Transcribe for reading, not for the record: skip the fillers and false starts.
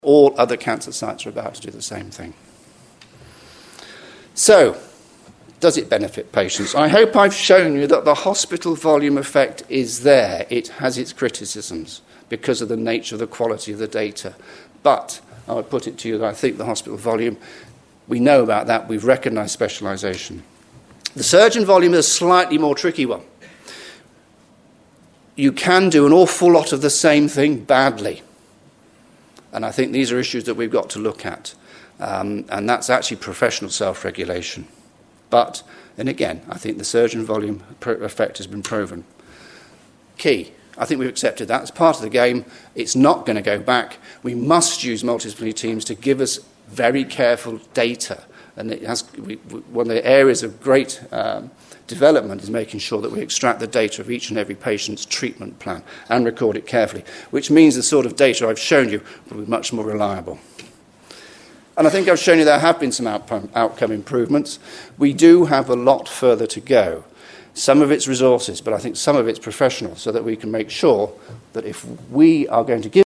All other cancer sites are about to do the same thing. So, does it benefit patients? I hope I've shown you that the hospital volume effect is there. It has its criticisms because of the nature of the quality of the data. But I would put it to you that I think the hospital volume, we know about that. We've recognised specialisation. The surgeon volume is a slightly more tricky one. You can do an awful lot of the same thing badly. And I think these are issues that we've got to look at. And that's actually professional self-regulation. But, and again, I think the surgeon volume effect has been proven. Key. I think we've accepted that. It's part of the game. It's not going to go back. We must use multidisciplinary teams to give us very careful data. And it has, one of the areas of great development is making sure that we extract the data of each and every patient's treatment plan and record it carefully, which means the sort of data I've shown you will be much more reliable. And I think I've shown you there have been some outcome improvements. We do have a lot further to go. Some of it's resources, but I think some of it's professional, so that we can make sure that if we are going to give